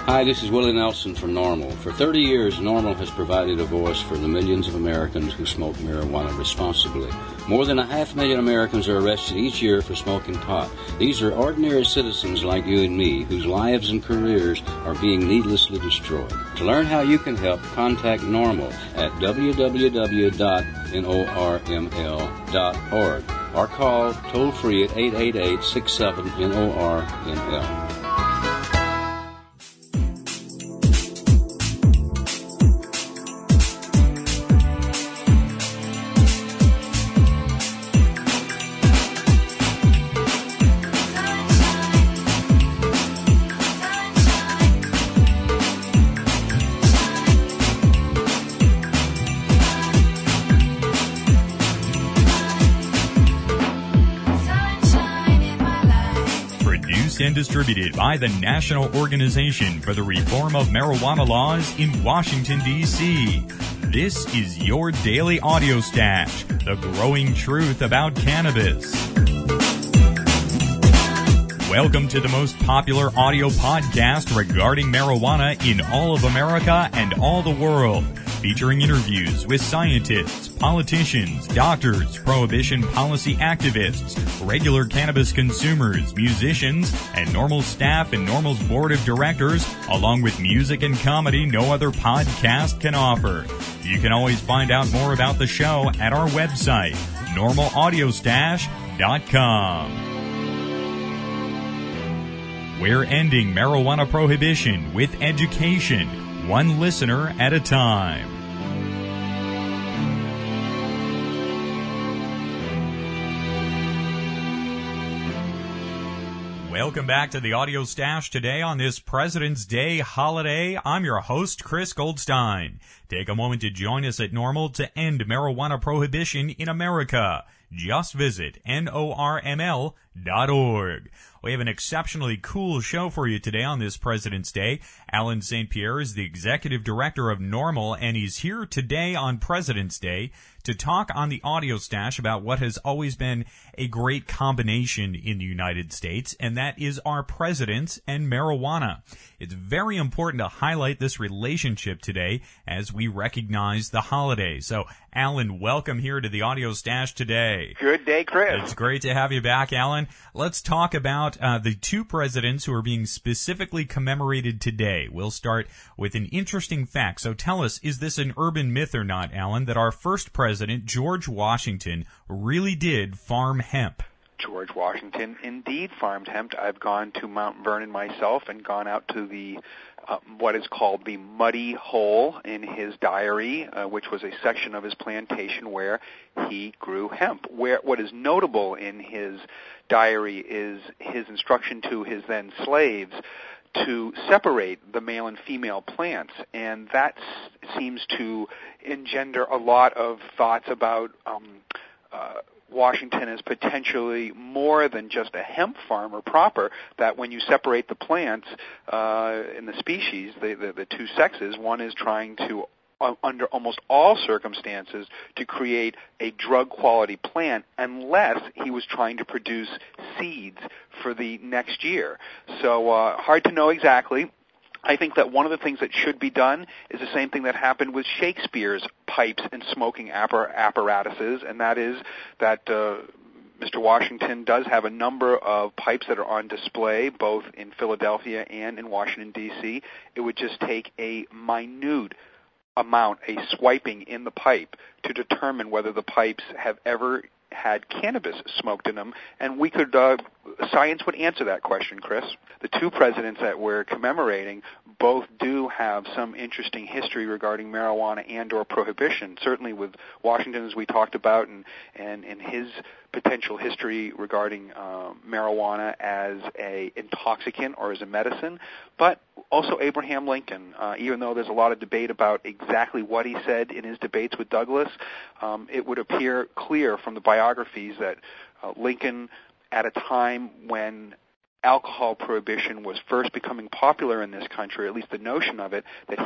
Hi, this is Willie Nelson from NORML. For 30 years, NORML has provided a voice for the millions of Americans who smoke marijuana responsibly. More than 500,000 Americans are arrested each year for smoking pot. These are ordinary citizens like you and me, whose lives and careers are being needlessly destroyed. To learn how you can help, contact NORML at www.norml.org or call toll-free at 888-67-NORML. And distributed by the National Organization for the Reform of Marijuana Laws in Washington, D.C. This is your daily audio stash, the growing truth about cannabis. Welcome to the most popular audio podcast regarding marijuana in all of America and all the world, featuring interviews with scientists, politicians, doctors, prohibition policy activists, regular cannabis consumers, musicians, and NORML staff and NORML's board of directors, along with music and comedy no other podcast can offer. You can always find out more about the show at our website, normalaudiostash.com. We're ending marijuana prohibition with education, one listener at a time. Welcome back to the Audio Stash today on this President's Day holiday. I'm your host, Chris Goldstein. Take a moment to join us at NORML to end marijuana prohibition in America. Just visit norml.org. We have an exceptionally cool show for you today on this President's Day. Alan St. Pierre is the executive director of NORML, and he's here today on President's Day to talk on the Audio Stash about what has always been a great combination in the United States, and that is our presidents and marijuana. It's very important to highlight this relationship today as we recognize the holiday. So, Alan, welcome here to the Audio Stash today. Good day, Chris. It's great to have you back, Alan. Let's talk about the two presidents who are being specifically commemorated today. We'll start with an interesting fact. So tell us, is this an urban myth or not, Alan, that our first president, George Washington, really did farm hemp? George Washington indeed farmed hemp. I've gone to Mount Vernon myself and gone out to the what is called the Muddy Hole in his diary, which was a section of his plantation where he grew hemp. What is notable in his diary is his instruction to his then slaves to separate the male and female plants, and that seems to engender a lot of thoughts about Washington as potentially more than just a hemp farmer proper, that when you separate the plants in the species, the two sexes, one is trying to, under almost all circumstances, to create a drug-quality plant unless he was trying to produce seeds for the next year. So hard to know exactly. I think that one of the things that should be done is the same thing that happened with Shakespeare's pipes and smoking apparatuses, and that is that Mr. Washington does have a number of pipes that are on display, both in Philadelphia and in Washington, D.C. It would just take a minute amount, a swiping in the pipe, to determine whether the pipes have ever had cannabis smoked in them, and we could, science would answer that question, Chris. The two presidents that we're commemorating both do have some interesting history regarding marijuana and or prohibition, certainly with Washington, as we talked about, and his potential history regarding marijuana as a intoxicant or as a medicine, but also Abraham Lincoln. Even though there's a lot of debate about exactly what he said in his debates with Douglas, it would appear clear from the biographies that Lincoln, at a time when alcohol prohibition was first becoming popular in this country, at least the notion of it, that he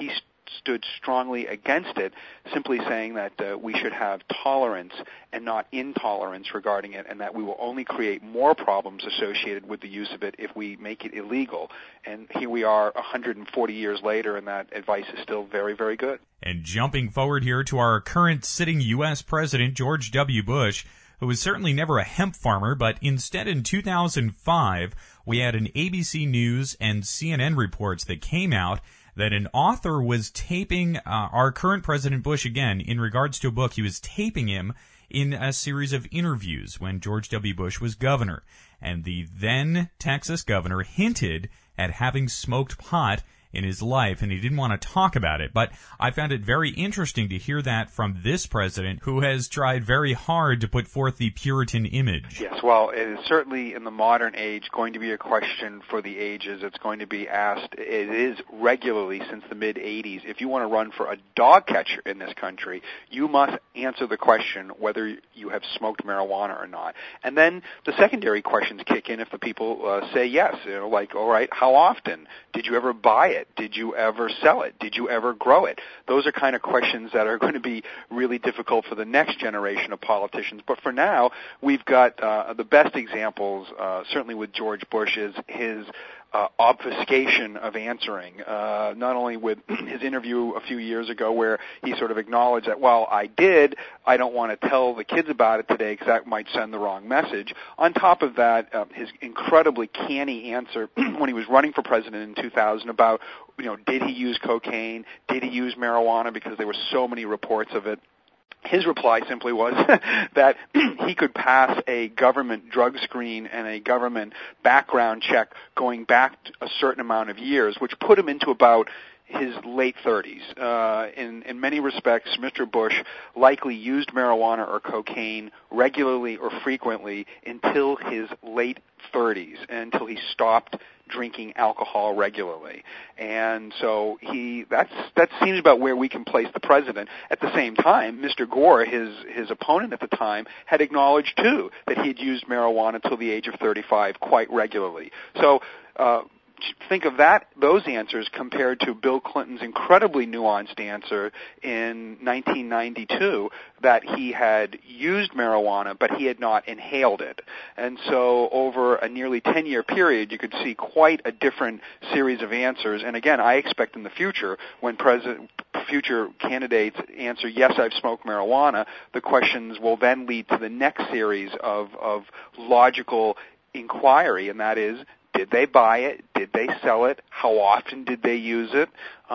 stood strongly against it, simply saying that we should have tolerance and not intolerance regarding it, and that we will only create more problems associated with the use of it if we make it illegal. And here we are 140 years later, and that advice is still very, very good. And jumping forward here to our current sitting U.S. President, George W. Bush, who was certainly never a hemp farmer, but instead in 2005, we had an ABC News and CNN reports that came out that an author was taping our current President Bush again in regards to a book. He was taping him in a series of interviews when George W. Bush was governor. And the then Texas governor hinted at having smoked pot in his life, and he didn't want to talk about it. But I found it very interesting to hear that from this president, who has tried very hard to put forth the Puritan image. Yes, well, it is certainly in the modern age going to be a question for the ages. It's going to be asked, it is regularly since the mid-'80s, if you want to run for a dog catcher in this country, you must answer the question whether you have smoked marijuana or not. And then the secondary questions kick in if the people say yes, like, all right, how often? Did you ever buy it? Did you ever sell it? Did you ever grow it? Those are kind of questions that are going to be really difficult for the next generation of politicians. But for now, we've got the best examples, certainly with George Bush, is his obfuscation of answering, not only with his interview a few years ago where he sort of acknowledged that, well, I don't want to tell the kids about it today because that might send the wrong message. On top of that, his incredibly canny answer when he was running for president in 2000 about, did he use cocaine? Did he use marijuana? Because there were so many reports of it. His reply simply was that he could pass a government drug screen and a government background check going back a certain amount of years, which put him into about his late 30s. In many respects, Mr. Bush likely used marijuana or cocaine regularly or frequently until his late 30s, until he stopped drinking alcohol regularly. And so that seems about where we can place the president. At the same time, Mr. Gore, his opponent at the time, had acknowledged too that he had used marijuana until the age of 35 quite regularly. So think of those answers compared to Bill Clinton's incredibly nuanced answer in 1992 that he had used marijuana, but he had not inhaled it. And so over a nearly 10-year period, you could see quite a different series of answers. And again, I expect in the future, when future candidates answer, yes, I've smoked marijuana, the questions will then lead to the next series of logical inquiry, and that is, did they buy it? Did they sell it? How often did they use it?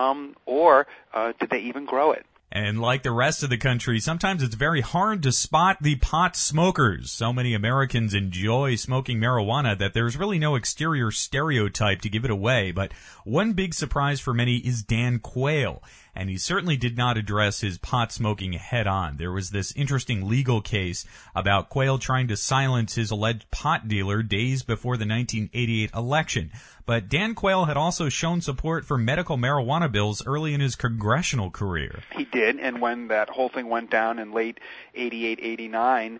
Or did they even grow it? And like the rest of the country, sometimes it's very hard to spot the pot smokers. So many Americans enjoy smoking marijuana that there's really no exterior stereotype to give it away. But one big surprise for many is Dan Quayle. And he certainly did not address his pot smoking head on. There was this interesting legal case about Quayle trying to silence his alleged pot dealer days before the 1988 election. But Dan Quayle had also shown support for medical marijuana bills early in his congressional career. He did, and when that whole thing went down in late 88, 89,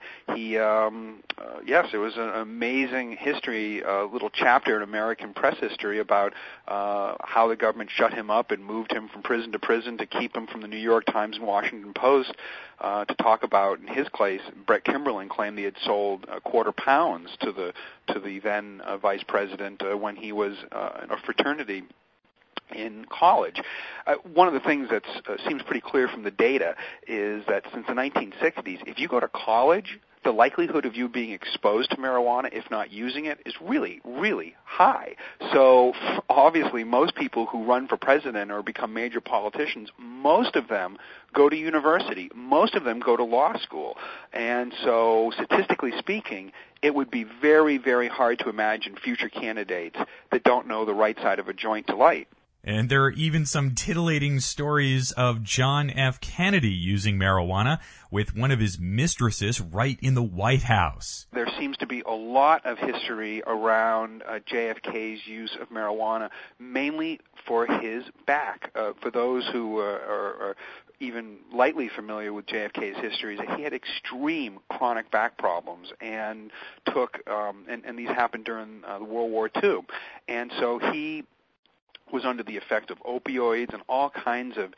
yes, it was an amazing history, a little chapter in American press history about how the government shut him up and moved him from prison to prison to keep him from the New York Times and Washington Post to talk about, in his case, Brett Kimberlin claimed he had sold £quarter to the then vice president when he was in a fraternity in college. One of the things that seems pretty clear from the data is that since the 1960s, if you go to college, the likelihood of you being exposed to marijuana, if not using it, is really, really high. So obviously most people who run for president or become major politicians, most of them go to university. Most of them go to law school. And so statistically speaking, it would be very, very hard to imagine future candidates that don't know the right side of a joint to light. And there are even some titillating stories of John F. Kennedy using marijuana with one of his mistresses right in the White House. There seems to be a lot of history around JFK's use of marijuana, mainly for his back. For those who are even lightly familiar with JFK's history, that he had extreme chronic back problems and took, and these happened during World War II. And so he was under the effect of opioids and all kinds of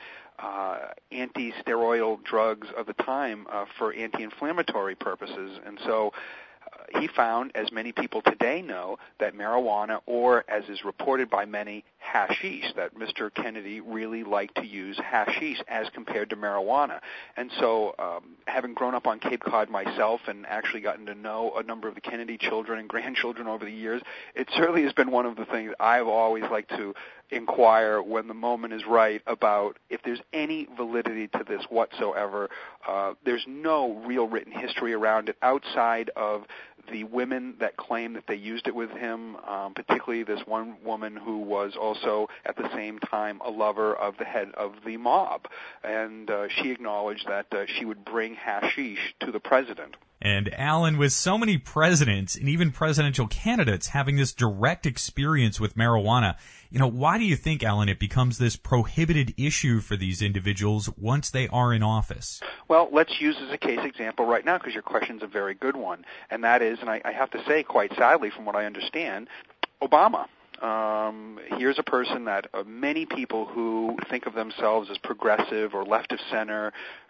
anti-steroidal drugs of the time for anti-inflammatory purposes. And so he found, as many people today know, that marijuana, or as is reported by many, hashish, that Mr. Kennedy really liked to use hashish as compared to marijuana. And so having grown up on Cape Cod myself and actually gotten to know a number of the Kennedy children and grandchildren over the years, it certainly has been one of the things I've always liked to inquire when the moment is right about if there's any validity to this whatsoever. There's no real written history around it outside of the women that claim that they used it with him, particularly this one woman who was also at the same time a lover of the head of the mob. And she acknowledged that she would bring hashish to the president. And Alan, with so many presidents and even presidential candidates having this direct experience with marijuana, why do you think, Alan, it becomes this prohibited issue for these individuals once they are in office? Well, let's use as a case example right now, because your question's a very good one. And that is, and I have to say quite sadly from what I understand, Obama. Here's a person that many people who think of themselves as progressive or left of center,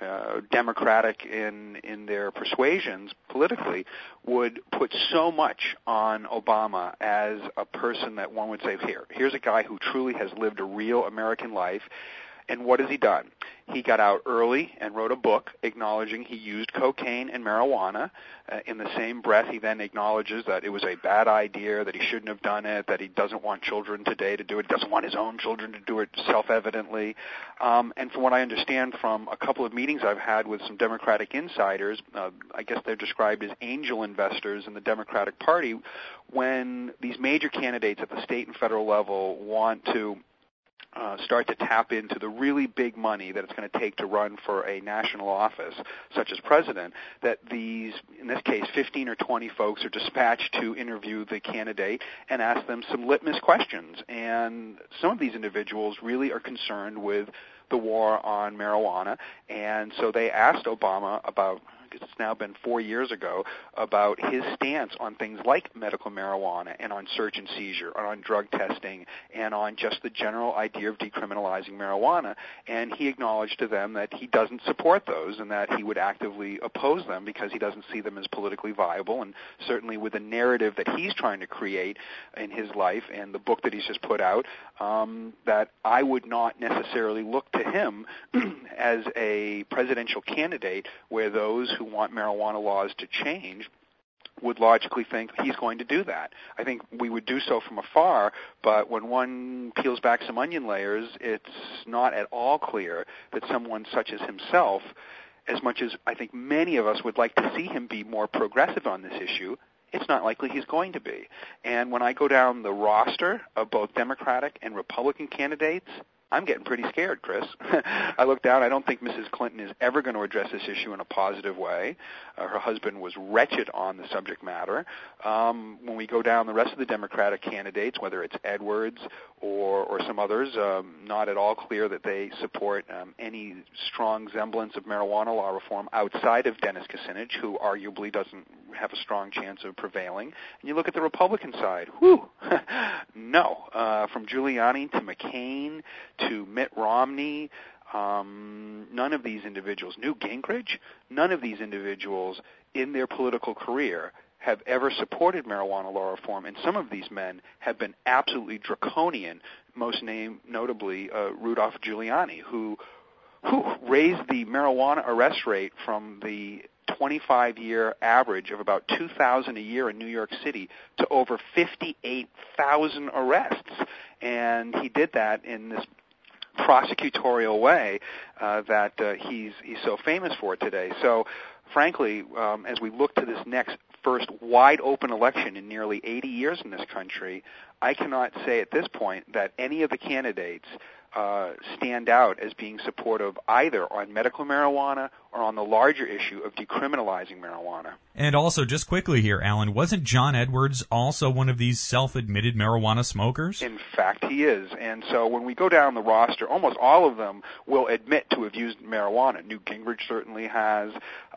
democratic in their persuasions politically, would put so much on Obama as a person that one would say, here's a guy who truly has lived a real American life. And what has he done? He got out early and wrote a book acknowledging he used cocaine and marijuana. In the same breath, he then acknowledges that it was a bad idea, that he shouldn't have done it, that he doesn't want children today to do it, doesn't want his own children to do it self-evidently. And from what I understand from a couple of meetings I've had with some Democratic insiders, I guess they're described as angel investors in the Democratic Party, when these major candidates at the state and federal level want to start to tap into the really big money that it's going to take to run for a national office, such as president, that these, in this case, 15 or 20 folks are dispatched to interview the candidate and ask them some litmus questions. And some of these individuals really are concerned with the war on marijuana, and so they asked Obama about, it's now been 4 years ago, about his stance on things like medical marijuana and on search and seizure, and on drug testing, and on just the general idea of decriminalizing marijuana. And he acknowledged to them that he doesn't support those and that he would actively oppose them because he doesn't see them as politically viable, and certainly with the narrative that he's trying to create in his life and the book that he's just put out, that I would not necessarily look to him as a presidential candidate where those who want marijuana laws to change would logically think he's going to do that. I think we would do so from afar, but when one peels back some onion layers, it's not at all clear that someone such as himself, as much as I think many of us would like to see him be more progressive on this issue, it's not likely he's going to be. And when I go down the roster of both Democratic and Republican candidates, I'm getting pretty scared, Chris. I look down. I don't think Mrs. Clinton is ever going to address this issue in a positive way. Her husband was wretched on the subject matter. When we go down the rest of the Democratic candidates, whether it's Edwards or some others, not at all clear that they support any strong semblance of marijuana law reform outside of Dennis Kucinich, who arguably doesn't have a strong chance of prevailing. And you look at the Republican side, no. From Giuliani to McCain to Mitt Romney, none of these individuals, Newt Gingrich, none of these individuals in their political career have ever supported marijuana law reform, and some of these men have been absolutely draconian, most notably Rudolph Giuliani, who raised the marijuana arrest rate from the 25-year average of about 2,000 a year in New York City to over 58,000 arrests. And he did that in this prosecutorial way that he's so famous for today. So, frankly, as we look to this next first wide-open election in nearly 80 years in this country, I cannot say at this point that any of the candidates stand out as being supportive either on medical marijuana are on the larger issue of decriminalizing marijuana. And also, just quickly here, Alan, wasn't John Edwards also one of these self-admitted marijuana smokers? In fact, he is. And so when we go down the roster, almost all of them will admit to have used marijuana. Newt Gingrich certainly has,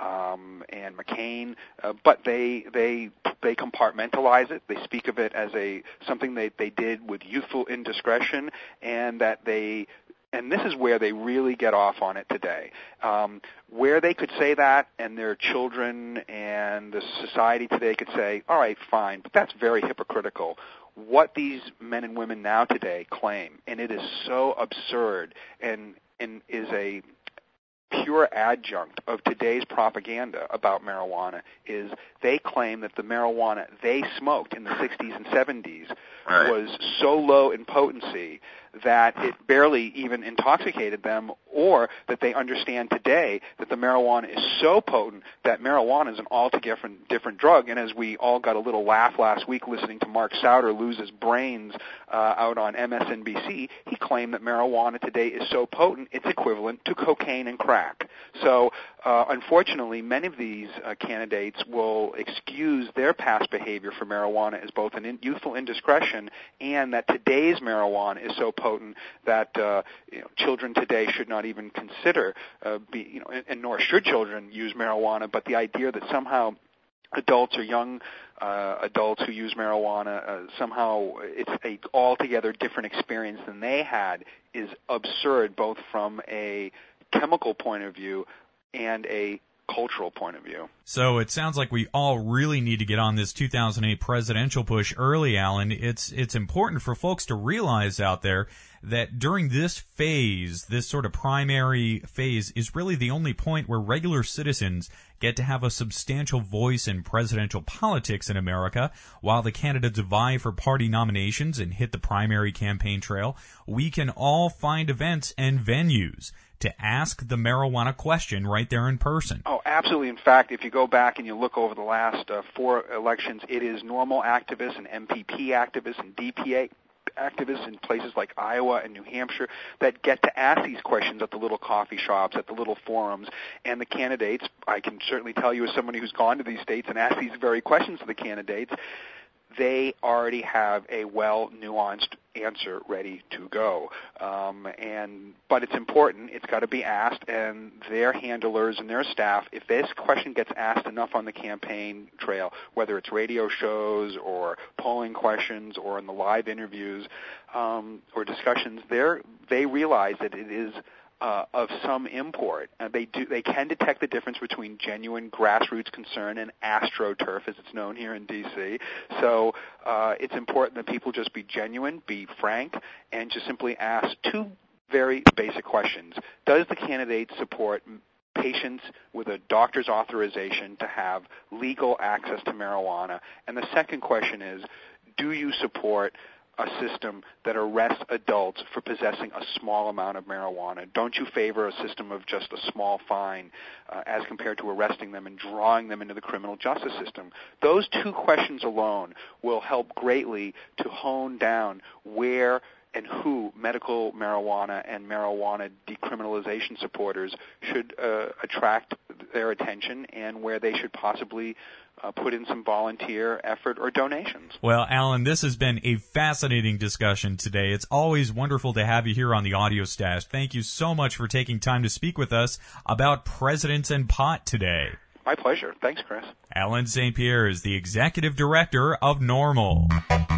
and McCain, but they compartmentalize it. They speak of it as something they did with youthful indiscretion, and that and this is where they really get off on it today. Where they could say that, and their children and the society today could say, all right, fine, but that's very hypocritical. What these men and women now today claim, and it is so absurd and is a pure adjunct of today's propaganda about marijuana, is they claim that the marijuana they smoked in the 60s and 70s was so low in potency that it barely even intoxicated them, or that they understand today that the marijuana is so potent that marijuana is an altogether different drug. And as we all got a little laugh last week listening to Mark Sauter lose his brains out on MSNBC, he claimed that marijuana today is so potent it's equivalent to cocaine and crack. So unfortunately, many of these candidates will excuse their past behavior for marijuana as both an youthful indiscretion, and that today's marijuana is so potent that children today should not even consider, and nor should children use marijuana. But the idea that somehow adults or young adults who use marijuana, somehow it's a altogether different experience than they had, is absurd, both from a chemical point of view and a cultural point of view. So it sounds like we all really need to get on this 2008 presidential push early, Alan. It's important for folks to realize out there that during this phase, this sort of primary phase, is really the only point where regular citizens get to have a substantial voice in presidential politics in America. While the candidates vie for party nominations and hit the primary campaign trail, we can all find events and venues to ask the marijuana question right there in person. Oh, absolutely. In fact, if you go back and you look over the last 4 elections, it is normal activists and MPP activists and DPA activists in places like Iowa and New Hampshire that get to ask these questions at the little coffee shops, at the little forums. And the candidates, I can certainly tell you as somebody who's gone to these states and asked these very questions to the candidates, they already have a well-nuanced answer ready to go. But it's important. It's got to be asked, and their handlers and their staff, if this question gets asked enough on the campaign trail, whether it's radio shows or polling questions or in the live interviews or discussions, they realize that it is of some import. They can detect the difference between genuine grassroots concern and AstroTurf, as it's known here in D.C. So it's important that people just be genuine, be frank, and just simply ask 2 very basic questions. Does the candidate support patients with a doctor's authorization to have legal access to marijuana? And the second question is, do you support a system that arrests adults for possessing a small amount of marijuana? Don't you favor a system of just a small fine as compared to arresting them and drawing them into the criminal justice system? Those 2 questions alone will help greatly to hone down where and who medical marijuana and marijuana decriminalization supporters should attract their attention, and where they should possibly put in some volunteer effort or donations. Well, Alan, this has been a fascinating discussion today. It's always wonderful to have you here on the Audio Stash. Thank you so much for taking time to speak with us about presidents and pot today. My pleasure. Thanks, Chris. Alan St. Pierre is the executive director of NORML.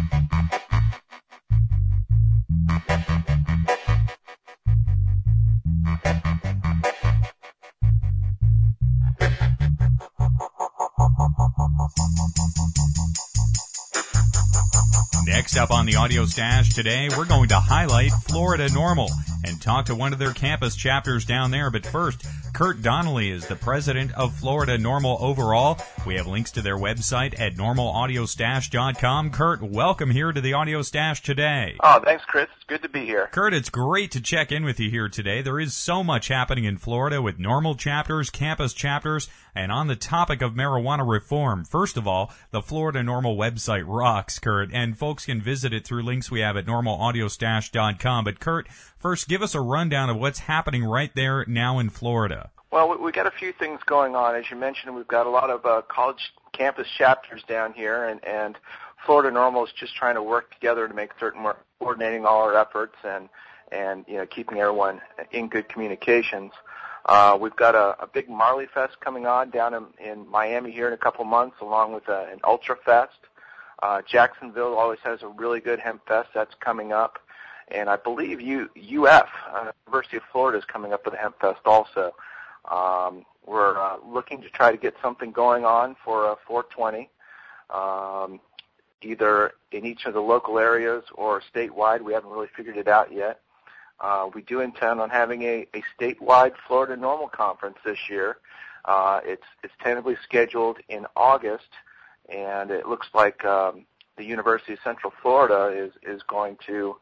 Next up on the Audio Stash today, we're going to highlight Florida NORML and talk to one of their campus chapters down there. But first, Kurt Donnelly is the president of Florida NORML overall. We have links to their website at normalaudiostash.com. Kurt, welcome here to the Audio Stash today. Oh, thanks, Chris. It's good to be here. Kurt, it's great to check in with you here today. There is so much happening in Florida with NORML chapters, campus chapters, and on the topic of marijuana reform. First of all, the Florida NORML website rocks, Kurt, and folks can visit it through links we have at normalaudiostash.com. But Kurt, first give us a rundown of what's happening right there now in Florida. Well, we got a few things going on. As you mentioned, we've got a lot of college campus chapters down here, and Florida Normal is just trying to work together to make certain we're coordinating all our efforts and keeping everyone in good communications. We've got a big Marley Fest coming on down in Miami here in a couple months, along with an Ultra Fest. Jacksonville always has a really good hemp fest that's coming up, and I believe UF, University of Florida, is coming up with a hemp fest also. We're looking to try to get something going on for 420, either in each of the local areas or statewide. We haven't really figured it out yet. We do intend on having a statewide Florida Normal Conference this year. It's tentatively scheduled in August, and it looks like the University of Central Florida is going to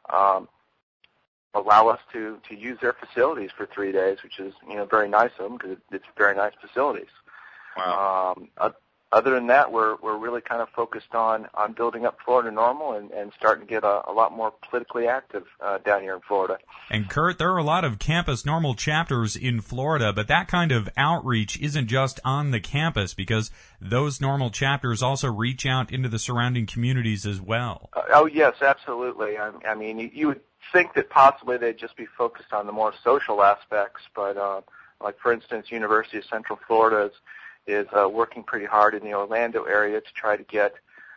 allow us to use their facilities for 3 days, which is very nice of them because it's very nice facilities. Wow. Other than that, we're really kind of focused on building up Florida Normal and starting to get a lot more politically active down here in Florida. And Kurt, there are a lot of campus Normal chapters in Florida, but that kind of outreach isn't just on the campus because those Normal chapters also reach out into the surrounding communities as well. Oh, yes, absolutely. I mean, you would think that possibly they'd just be focused on the more social aspects, but like, for instance, University of Central Florida is working pretty hard in the Orlando area to try to get,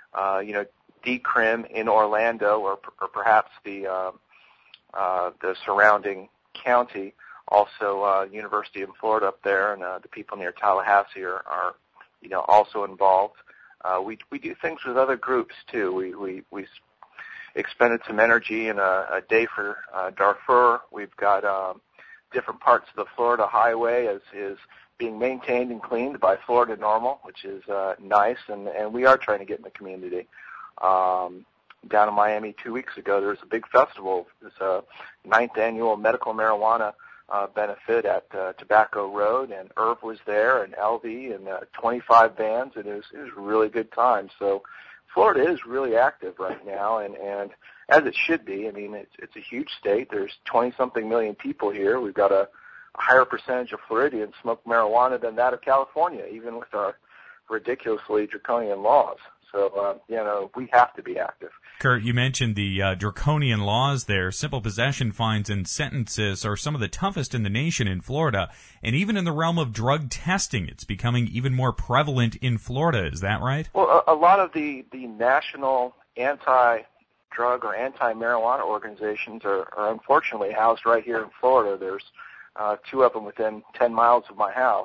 DCRIM in Orlando or perhaps the surrounding county. Also, University of Florida up there and the people near Tallahassee are also involved. We do things with other groups too. We expended some energy in a day for Darfur. We've got different parts of the Florida Highway is being maintained and cleaned by Florida Normal, which is nice, and we are trying to get in the community. Down in Miami 2 weeks ago, there was a big festival. It was a 9th annual medical marijuana benefit at Tobacco Road, and Irv was there, and LV, and 25 bands, and it was a really good time. So Florida is really active right now, and as it should be. I mean, it's a huge state. There's 20-something million people here. We've got a higher percentage of Floridians smoke marijuana than that of California, even with our ridiculously draconian laws. So, we have to be active. Kurt, you mentioned the draconian laws there. Simple possession fines and sentences are some of the toughest in the nation in Florida. And even in the realm of drug testing, it's becoming even more prevalent in Florida. Is that right? Well, a lot of the national anti-drug or anti-marijuana organizations are unfortunately housed right here in Florida. There's 2 of them within 10 miles of my house.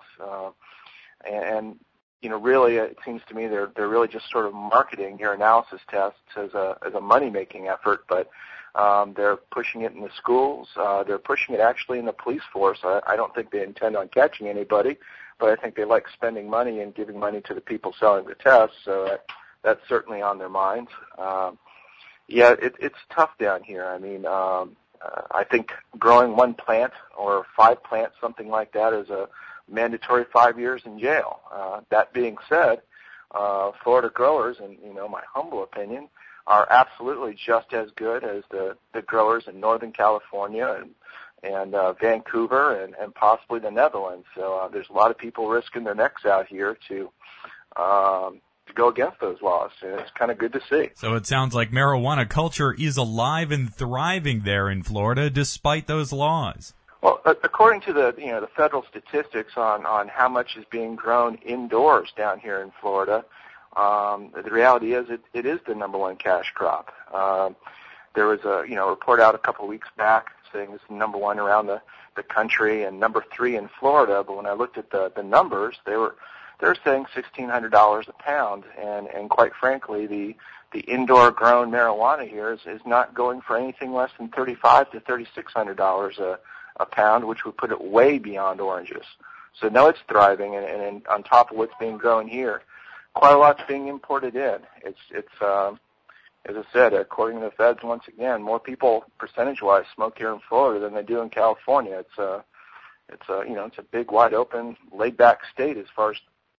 Really, it seems to me they're really just sort of marketing urinalysis tests as a money-making effort, but they're pushing it in the schools. They're pushing it actually in the police force. I don't think they intend on catching anybody, but I think they like spending money and giving money to the people selling the tests, so that's certainly on their minds. It's tough down here. I mean, I think growing 1 plant or 5 plants, something like that, is a mandatory 5 years in jail. That being said, Florida growers, in my humble opinion, are absolutely just as good as the growers in Northern California and Vancouver and possibly the Netherlands. So there's a lot of people risking their necks out here to go against those laws, and it's kind of good to see. So it sounds like marijuana culture is alive and thriving there in Florida despite those laws. Well, according to the federal statistics on how much is being grown indoors down here in Florida, the reality is it is the number 1 cash crop. There was a report out a couple of weeks back saying it's number 1 around the country and number 3 in Florida. But when I looked at the numbers, they're saying $1,600 a pound, and quite frankly, the indoor grown marijuana here is not going for anything less than $3,500 to $3,600 a pound, which would put it way beyond oranges. So no, it's thriving, and on top of what's being grown here, quite a lot's being imported in. It's as I said, according to the feds, once again, more people percentage-wise smoke here in Florida than they do in California. It's a big, wide open, laid-back state as far as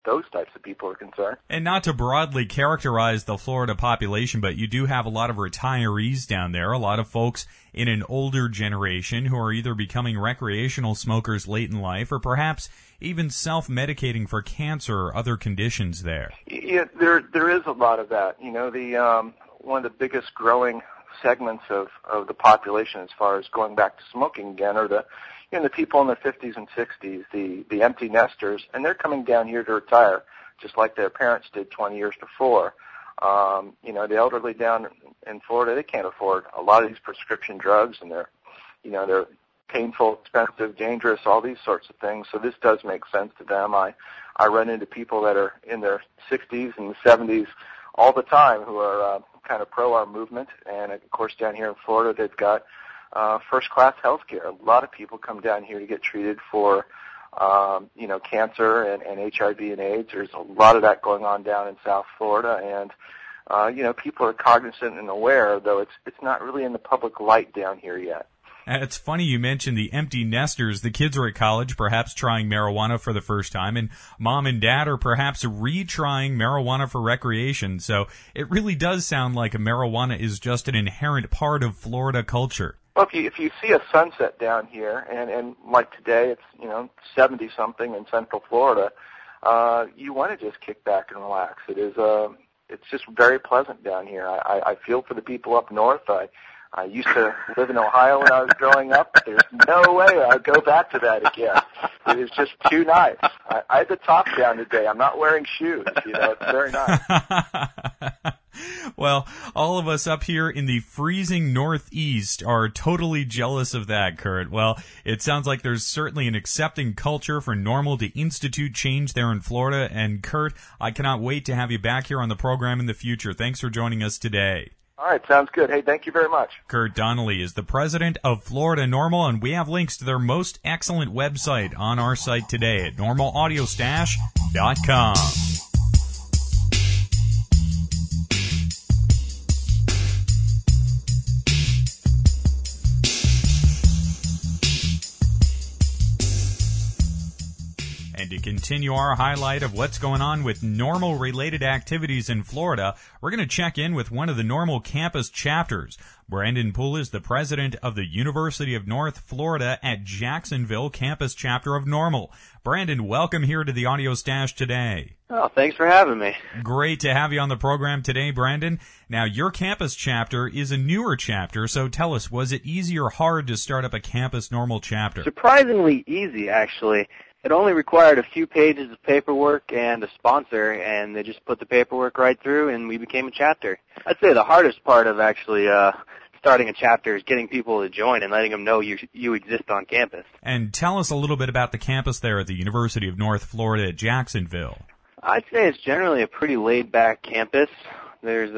those types of people are concerned. And not to broadly characterize the Florida population, but you do have a lot of retirees down there, a lot of folks in an older generation who are either becoming recreational smokers late in life or perhaps even self-medicating for cancer or other conditions there. Yeah, there is a lot of that. You know, the one of the biggest growing segments of the population as far as going back to smoking again are the people in their 50s and 60s, the empty nesters, and they're coming down here to retire, just like their parents did 20 years before. The elderly down in Florida, they can't afford a lot of these prescription drugs, and they're painful, expensive, dangerous, all these sorts of things. So this does make sense to them. I run into people that are in their 60s and 70s all the time who are kind of pro our movement, and of course down here in Florida they've got first-class health care. A lot of people come down here to get treated for cancer and HIV and AIDS. There's a lot of that going on down in South Florida, and people are cognizant and aware, though it's not really in the public light down here yet. It's funny you mentioned the empty nesters. The kids are at college, perhaps trying marijuana for the first time, and mom and dad are perhaps retrying marijuana for recreation. So it really does sound like marijuana is just an inherent part of Florida culture. Well, if you see a sunset down here, and like today, it's 70-something in Central Florida, you want to just kick back and relax. It's just very pleasant down here. I feel for the people up north. I used to live in Ohio when I was growing up. There's no way I'd go back to that again. It is just too nice. I had the top down today. I'm not wearing shoes. It's very nice. Well, all of us up here in the freezing Northeast are totally jealous of that, Kurt. Well, it sounds like there's certainly an accepting culture for NORML to institute change there in Florida. And Kurt, I cannot wait to have you back here on the program in the future. Thanks for joining us today. All right, sounds good. Hey, thank you very much. Kurt Donnelly is the president of Florida NORML, and we have links to their most excellent website on our site today at normalaudiostash.com. And to continue our highlight of what's going on with NORML-related activities in Florida, we're going to check in with one of the NORML campus chapters. Brandon Poole is the president of the University of North Florida at Jacksonville campus chapter of NORML. Brandon, welcome here to the Audio Stash today. Oh, thanks for having me. Great to have you on the program today, Brandon. Now, your campus chapter is a newer chapter, so tell us, was it easy or hard to start up a campus NORML chapter? Surprisingly easy, actually. It only required a few pages of paperwork and a sponsor, and they just put the paperwork right through, and we became a chapter. I'd say the hardest part of actually starting a chapter is getting people to join and letting them know you exist on campus. And tell us a little bit about the campus there at the University of North Florida at Jacksonville. I'd say it's generally a pretty laid-back campus. There's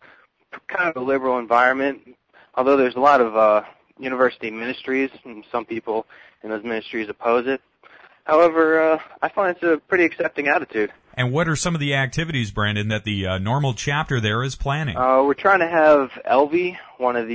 kind of a liberal environment, although there's a lot of university ministries, and some people in those ministries oppose it. However, I find it's a pretty accepting attitude. And what are some of the activities, Brandon, that the NORML chapter there is planning? We're trying to have Elvie, one of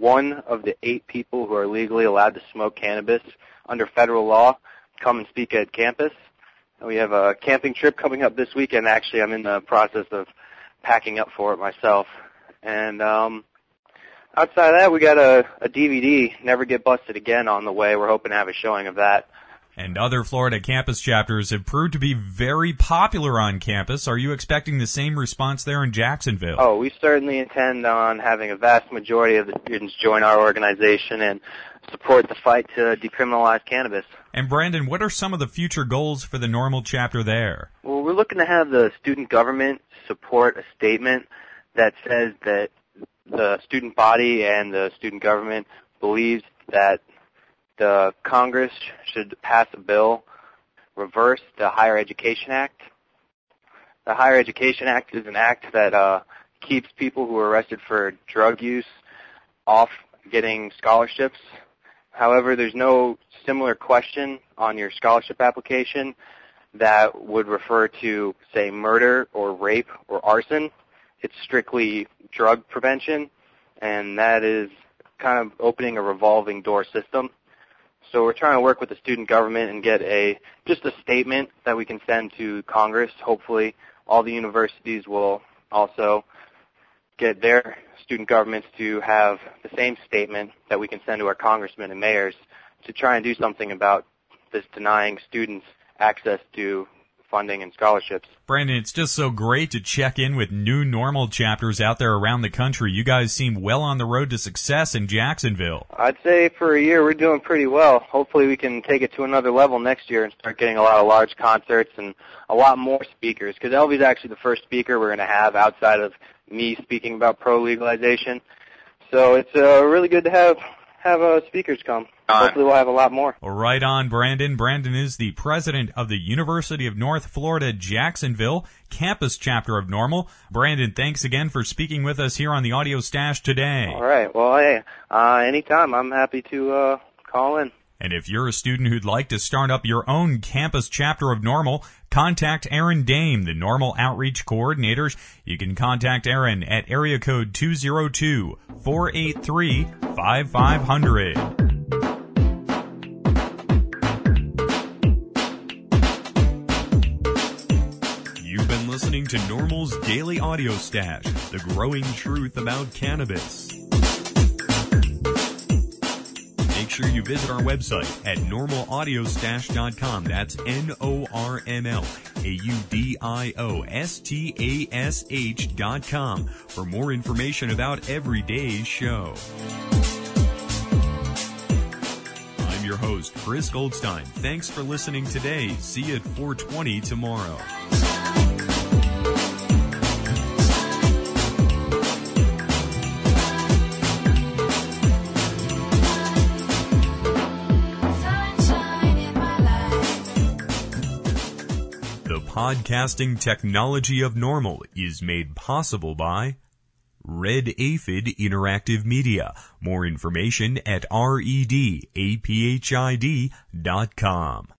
the 8 people who are legally allowed to smoke cannabis under federal law, come and speak at campus. We have a camping trip coming up this weekend. Actually, I'm in the process of packing up for it myself. And outside of that, we got a DVD, Never Get Busted Again, on the way. We're hoping to have a showing of that. And other Florida campus chapters have proved to be very popular on campus. Are you expecting the same response there in Jacksonville? Oh, we certainly intend on having a vast majority of the students join our organization and support the fight to decriminalize cannabis. And Brandon, what are some of the future goals for the NORML chapter there? Well, we're looking to have the student government support a statement that says that the student body and the student government believes that the Congress should pass a bill, reverse the Higher Education Act. The Higher Education Act is an act that keeps people who are arrested for drug use off getting scholarships. However, there's no similar question on your scholarship application that would refer to, say, murder or rape or arson. It's strictly drug prevention, and that is kind of opening a revolving door system. So we're trying to work with the student government and get just a statement that we can send to Congress. Hopefully all the universities will also get their student governments to have the same statement that we can send to our congressmen and mayors to try and do something about this denying students access to funding and scholarships. Brandon, it's just so great to check in with new Normal chapters out there around the country. You guys seem well on the road to success in Jacksonville. I'd say for a year we're doing pretty well. Hopefully we can take it to another level next year and start getting a lot of large concerts and a lot more speakers, because Elvie's actually the first speaker we're going to have outside of me speaking about pro-legalization. So it's really good to have speakers come. Hopefully we'll have a lot more. Well, right on, Brandon. Brandon is the president of the University of North Florida, Jacksonville, campus chapter of Normal. Brandon, thanks again for speaking with us here on the Audio Stash today. All right. Well, hey, anytime. I'm happy to call in. And if you're a student who'd like to start up your own campus chapter of Normal, contact Aaron Dame, the Normal Outreach Coordinator. You can contact Aaron at area code 202-483-5500. You've been listening to Normal's Daily Audio Stash, the growing truth about cannabis. Make sure you visit our website at normalaudiostash.com. That's NORMALAUDIOSTASH.com for more information about every day's show. I'm your host, Chris Goldstein. Thanks for listening today. See you at 4:20 tomorrow. Podcasting technology of Normal is made possible by Red Aphid Interactive Media. More information at redaphid.com.